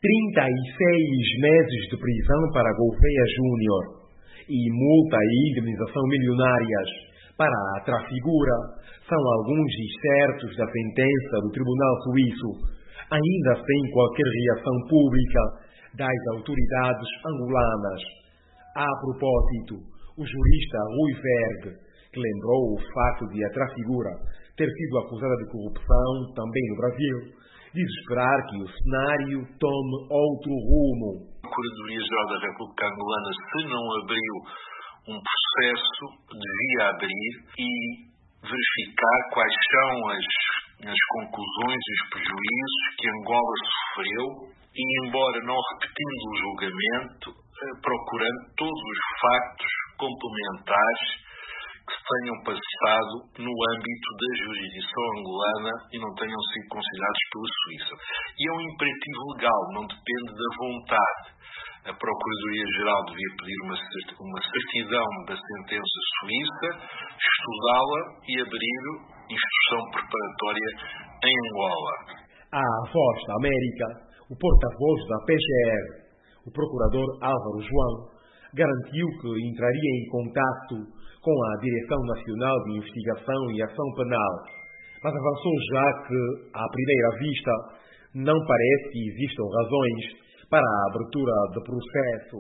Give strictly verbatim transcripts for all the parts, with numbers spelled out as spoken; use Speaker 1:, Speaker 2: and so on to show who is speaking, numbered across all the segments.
Speaker 1: trinta e seis meses de prisão para Gouveia Júnior e multa e indemnização milionárias para a Trafigura são alguns excertos da sentença do Tribunal Suíço, ainda sem qualquer reação pública das autoridades angolanas. A propósito, o jurista Rui Verde, que lembrou o facto de a Trafigura ter sido acusada de corrupção também no Brasil, diz esperar que o cenário tome outro rumo.
Speaker 2: A Procuradoria-Geral da República Angolana, se não abriu um processo, devia abrir e verificar quais são as, as conclusões e os prejuízos que Angola sofreu e, embora não repetindo o julgamento, procurando todos os factos complementares que se tenham passado no âmbito da jurisdição angolana e não tenham sido considerados pela Suíça. E é um imperativo legal, não depende da vontade. A Procuradoria-Geral devia pedir uma, uma certidão da sentença suíça, estudá-la e abrir instrução preparatória em Angola.
Speaker 1: À Voz da América, o porta-voz da P G R, o procurador Álvaro João, garantiu que entraria em contato com a Direção Nacional de Investigação e Ação Penal, mas avançou já que, à primeira vista, não parece que existam razões para a abertura de processo.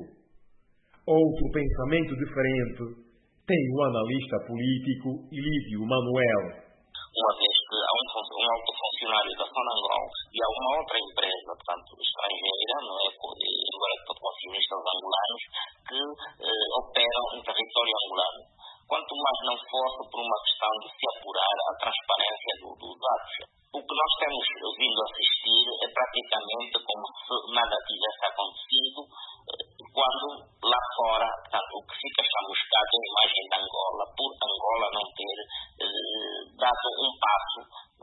Speaker 1: Outro pensamento diferente tem o analista político Ilívio Manuel.
Speaker 3: Uma vez que há um, um alto funcionário da Sonangol e há uma outra empresa, portanto, estrangeira, não é, embora todos acionistas angolanos, que eh, operam em território angolano. Quanto mais não fosse por uma questão de se apurar a transparência do, dos atos. O que nós temos vindo a assistir é praticamente como se nada tivesse acontecido, quando lá fora, portanto, o que fica chamuscado é a imagem de Angola, por Angola não ter eh, dado um passo,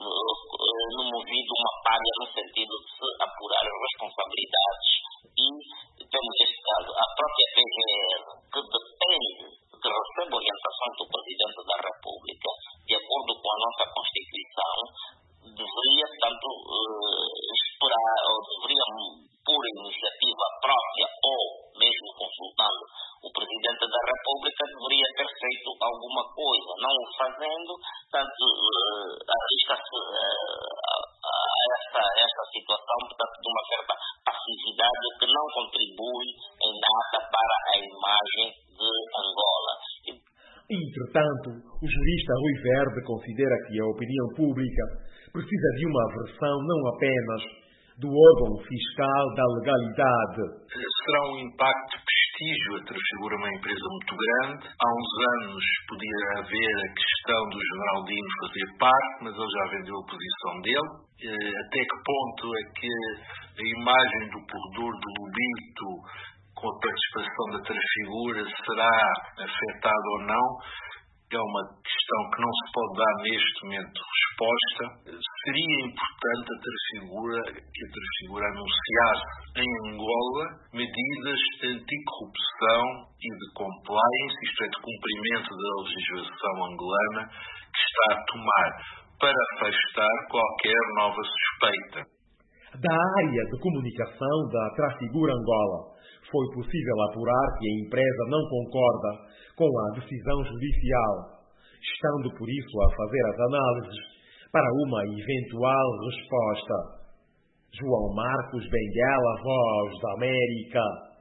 Speaker 3: eh, no movido uma palha no sentido de se apurar as responsabilidades. E temos este caso, a própria P G R, que depende, que recebe orientações do Presidente da República, de acordo com a nossa Constituição, deveria, portanto, eh, esperar, ou deveria, por iniciativa própria, ou mesmo consultando o Presidente da República, deveria ter feito alguma coisa. Não o fazendo, portanto, eh, arrisca-se eh, a, a esta, esta situação, portanto, de uma certa passividade que não contribui em nada para a imagem de Angola.
Speaker 1: Entretanto, o jurista Rui Verde considera que a opinião pública precisa de uma versão não apenas do órgão fiscal da legalidade.
Speaker 2: Será um impacto de prestígio, a Trafigura é uma empresa muito grande. Há uns anos podia haver a questão do Geraldino fazer parte, mas ele já vendeu a posição dele. Até que ponto é que a imagem do corredor do Lubito, com a participação da Trafigura, será afetada ou não? É uma questão que não se pode dar neste momento resposta. Seria importante a Trafigura, que a Trafigura anunciasse em Angola medidas anticorrupção e de compliance, isto é, de cumprimento da legislação angolana, que está a tomar para afastar qualquer nova suspeita.
Speaker 1: Da área de comunicação da Trafigura Angola, foi possível apurar que a empresa não concorda com a decisão judicial, estando por isso a fazer as análises para uma eventual resposta. João Marcos Benguela, Voz da América.